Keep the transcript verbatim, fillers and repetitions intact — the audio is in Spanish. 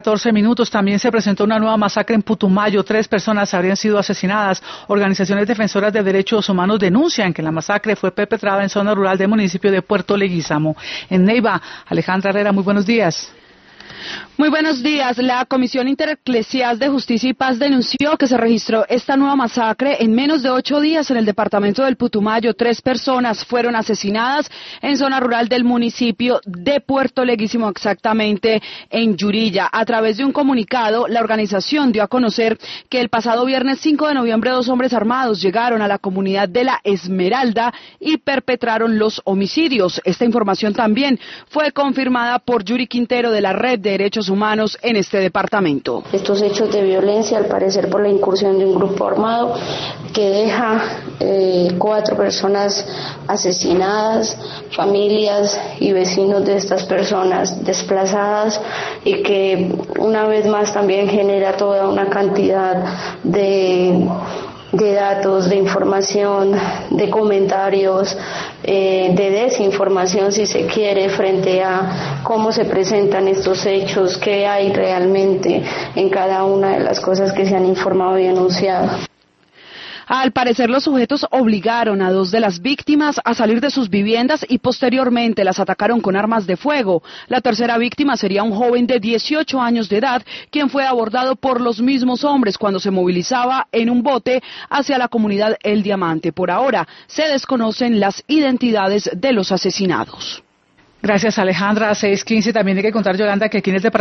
catorce minutos. También se presentó una nueva masacre en Putumayo. Tres personas habrían sido asesinadas. Organizaciones defensoras de derechos humanos denuncian que la masacre fue perpetrada en zona rural del municipio de Puerto Leguízamo. En Neiva, Alejandra Herrera, muy buenos días. Muy buenos días. La Comisión Intereclesial de Justicia y Paz denunció que se registró esta nueva masacre en menos de ocho días en el departamento del Putumayo. Tres personas fueron asesinadas en zona rural del municipio de Puerto Leguízamo, exactamente en Yurilla. A través de un comunicado, la organización dio a conocer que el pasado viernes cinco de noviembre dos hombres armados llegaron a la comunidad de La Esmeralda y perpetraron los homicidios. Esta información también fue confirmada por Yuri Quintero de la Red de Derechos Humanos en este departamento. Estos hechos de violencia, al parecer por la incursión de un grupo armado que deja eh, cuatro personas asesinadas, familias y vecinos de estas personas desplazadas, y que una vez más también genera toda una cantidad de de datos, de información, de comentarios, eh, de desinformación, si se quiere, frente a cómo se presentan estos hechos, qué hay realmente en cada una de las cosas que se han informado y denunciado. Al parecer, los sujetos obligaron a dos de las víctimas a salir de sus viviendas y posteriormente las atacaron con armas de fuego. La tercera víctima sería un joven de dieciocho años de edad, quien fue abordado por los mismos hombres cuando se movilizaba en un bote hacia la comunidad El Diamante. Por ahora, se desconocen las identidades de los asesinados. Gracias, Alejandra. A seis quince también hay que contar, Yolanda, que aquí en el departamento